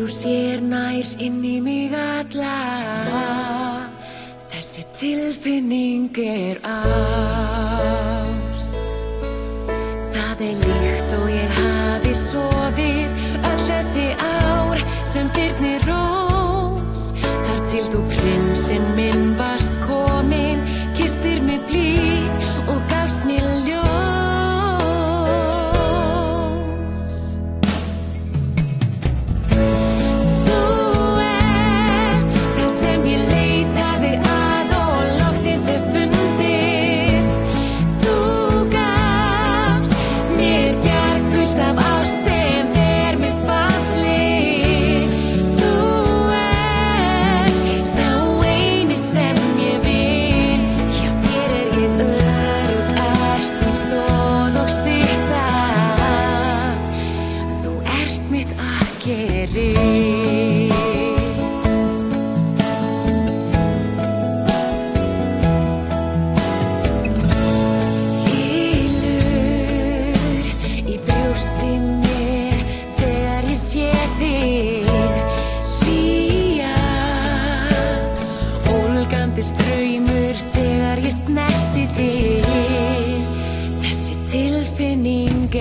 sér nær inn í mig alla. Þessi tilfinning ást. Það líkt og ég hafi sofið öll þessi ár sem þyrnir rós. Þar til þú prinsinn minn varst kominn, kystir mig blítt og gafst mér ljós. Straumur þegar ég snerti þig. Þessi tilfinning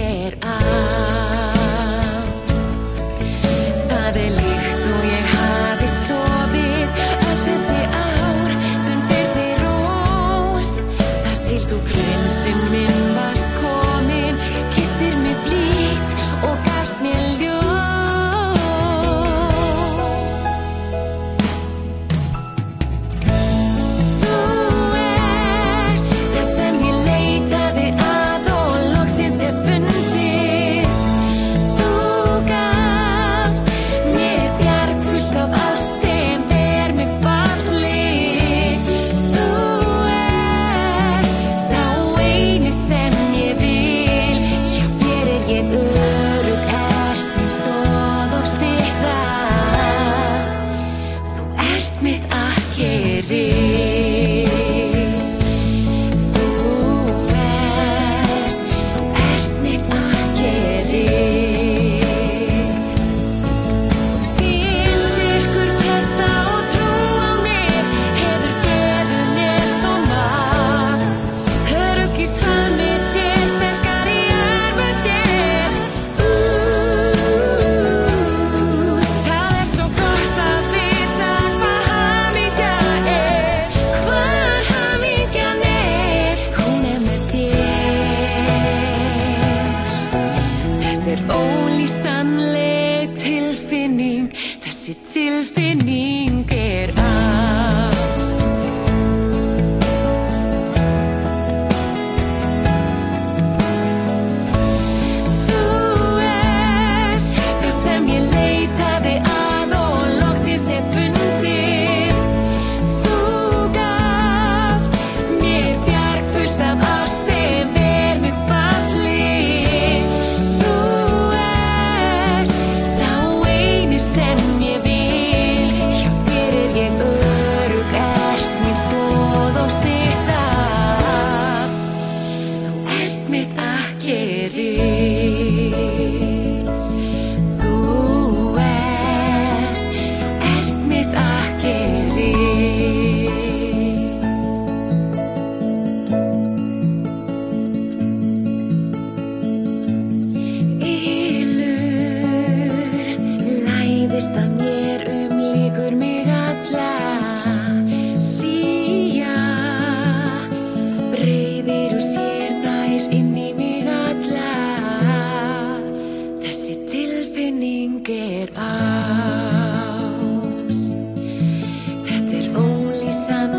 ást. Það líkt og ég hafi sofið öll þessi ár sem þyrnir rós. Þar til þú prinsinn minn varst kominn, kystir mig blítt og gafst mér ljós. Ólýsanleg tilfinning, þessi tilfinning ást. Þú það sem ég leitaði að og loksins fundið. Þú gafst mér bjarg fullt af ást sem mig fallið. Sem ég vil, hjá þér ég örugg, ert mín stoð og stytta. Þú ert mitt akkeri. Þú ert mitt akkeri. Að mér líkur mig alla. Hlýja breiðir úr sér nær inn í mig alla. Þessi tilfinning ást. Þetta ólýsanleg